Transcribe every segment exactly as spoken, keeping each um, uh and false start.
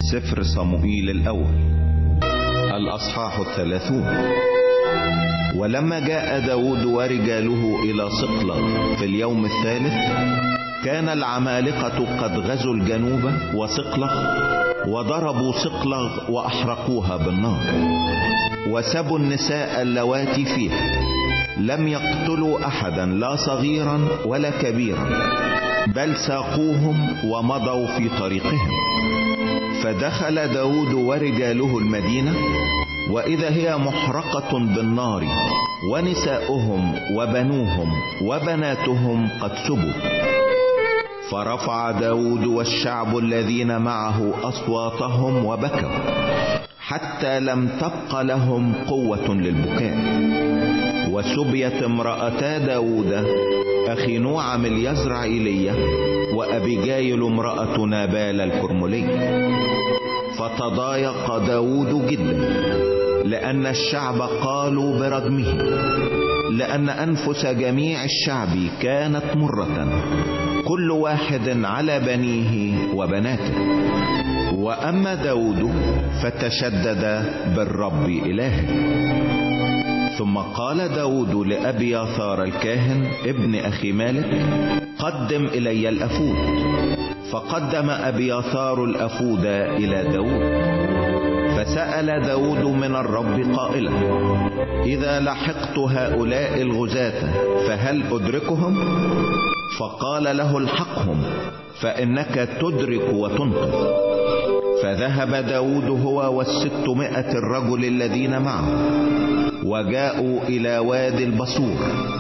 سفر صموئيل الأول الأصحاح الثلاثون. ولما جاء داود ورجاله إلى صقلغ في اليوم الثالث، كان العمالقة قد غزوا الجنوب وصقلغ، وضربوا صقلغ وأحرقوها بالنار، وسبوا النساء اللواتي فيها، لم يقتلوا أحدا لا صغيرا ولا كبيرا، بل ساقوهم ومضوا في طريقهم. فدخل داود ورجاله المدينة، وإذا هي محرقة بالنار، ونساؤهم وبنوهم وبناتهم قد سبوا. فرفع داود والشعب الذين معه أصواتهم وبكوا، حتى لم تبق لهم قوة للبكاء. وسبيت امرأتا داود، أخي نوعم اليزرعيلية، وأبيجايل امرأة نابال الكرملي. فتضايق داود جدا، لأن الشعب قالوا برجمه، لأن أنفس جميع الشعب كانت مرة، كل واحد على بنيه وبناته. وأما داود فتشدد بالرب إلهه. ثم قال داود لأبياثار الكاهن ابن أخي مالك: قدم إلي الأفود. فقدم أبياثار الأفود إلى داود. فسأل داود من الرب قائلا: إذا لحقت هؤلاء الغزاة فهل أدركهم؟ فقال له: الحقهم، فإنك تدرك وتنقذ. فذهب داود هو والستمائة الرجل الذين معه، وجاءوا إلى وادي البصور،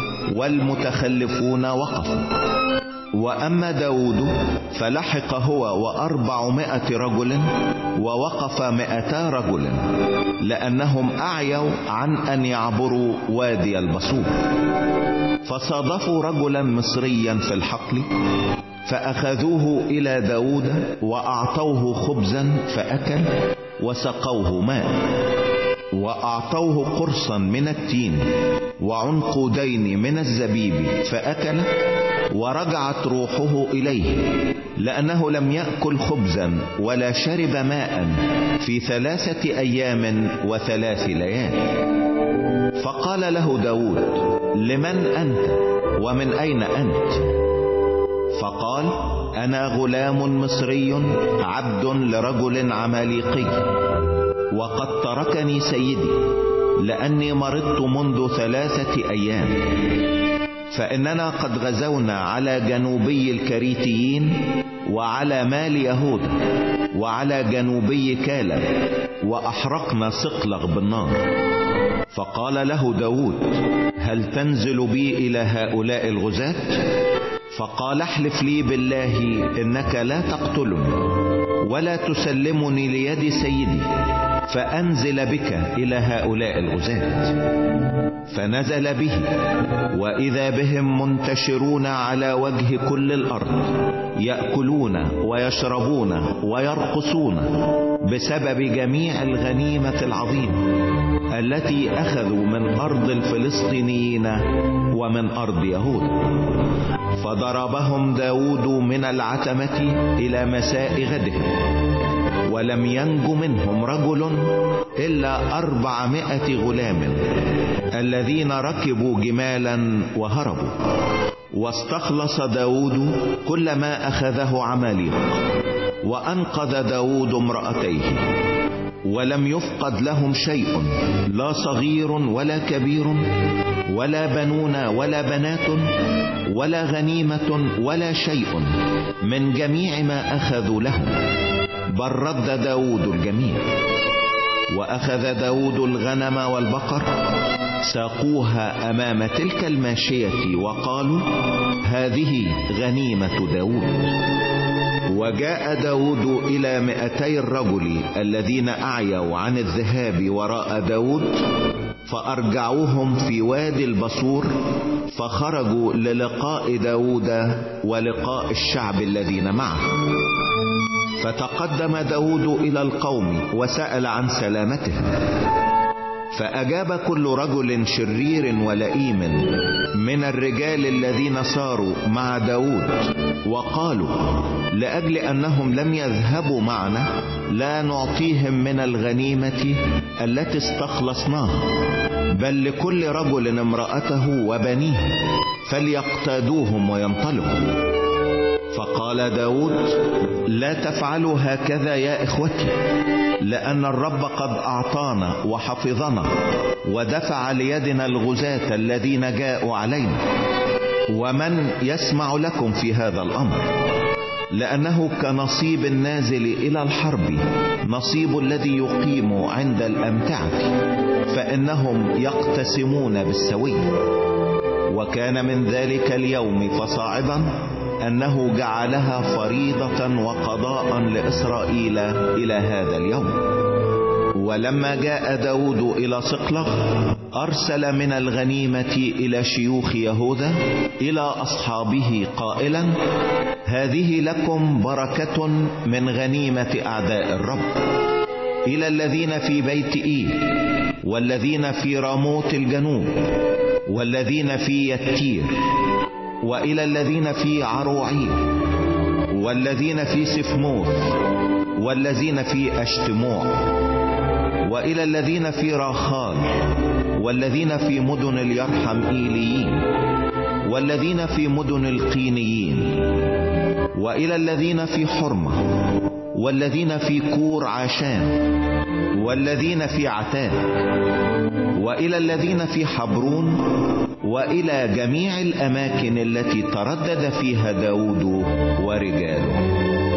والمتخلفون وقفوا. وأما داود فلحق هو وأربعمائة رجل، ووقف مائتا رجل، لأنهم أعيوا عن أن يعبروا وادي البصور. فصادفوا رجلا مصريا في الحقل، فأخذوه إلى داود وأعطوه خبزا فأكل، وسقوه ماء، وأعطوه قرصا من التين وعنقودين من الزبيب فأكل، ورجعت روحه إليه، لأنه لم يأكل خبزا ولا شرب ماء في ثلاثة أيام وثلاث ليال. فقال له داود: لمن أنت ومن أين أنت؟ فقال: أنا غلام مصري عبد لرجل عماليقي، وقد تركني سيدي، لأني مرضت منذ ثلاثة أيام. فإننا قد غزونا على جنوبي الكريتيين، وعلى مال يهوذا، وعلى جنوبي كالب، وأحرقنا صقلغ بالنار. فقال له داود: هل تنزل بي إلى هؤلاء الغزاة؟ فقال: احلف لي بالله إنك لا تقتلني ولا تسلمني ليد سيدي، فأنزل بك إلى هؤلاء الغزاة. فنزل به، وإذا بهم منتشرون على وجه كل الأرض، يأكلون ويشربون ويرقصون بسبب جميع الغنيمة العظيمة التي أخذوا من أرض الفلسطينيين ومن أرض يهوذا. فضربهم داود من العتمة إلى مساء غدهم، ولم ينج منهم رجل إلا أربعمائة غلام الذين ركبوا جمالا وهربوا. واستخلص داود كل ما أخذه عماليق، وأنقذ داود امرأتيه، ولم يفقد لهم شيء، لا صغير ولا كبير، ولا بنون ولا بنات، ولا غنيمة ولا شيء من جميع ما أخذوا لهم، بل رد داود الجميع. وأخذ داود الغنم والبقر، ساقوها أمام تلك الماشية، وقالوا: هذه غنيمة داود. وجاء داود إلى مئتي الرجل الذين أعيوا عن الذهاب وراء داود، فأرجعوهم في وادي البصور، فخرجوا للقاء داود ولقاء الشعب الذين معه. فتقدم داود إلى القوم وسأل عن سلامتهم. فأجاب كل رجل شرير ولئيم من الرجال الذين ساروا مع داود وقالوا: لأجل أنهم لم يذهبوا معنا لا نعطيهم من الغنيمة التي استخلصناها، بل لكل رجل امرأته وبنيه، فليقتادوهم وينطلقوا. فقال داود: لا تفعلوا هكذا يا إخوتي، لأن الرب قد أعطانا وحفظنا ودفع ليدنا الغزاة الذين جاءوا علينا، ومن يسمع لكم في هذا الأمر؟ لأنه كنصيب النازل إلى الحرب نصيب الذي يقيم عند الأمتعة، فإنهم يقتسمون بالسوية. وكان من ذلك اليوم فصاعدا أنه جعلها فريضة وقضاء لإسرائيل إلى هذا اليوم. ولما جاء داود إلى صقلغ أرسل من الغنيمة إلى شيوخ يهوذا إلى أصحابه قائلا: هذه لكم بركة من غنيمة أعداء الرب، إلى الذين في بيت إيل، والذين في راموت الجنوب، والذين في يتير، وإلى الذين في عروعير، والذين في سفموث، والذين في أشتموع، وإلى الذين في راخال، والذين في مدن اليرحمئيليين، والذين في مدن القينيين، وإلى الذين في حرمة، والذين في كور عاشان، والذين في عتاد، وإلى الذين في حبرون، وإلى جميع الأماكن التي تردد فيها داود ورجاله.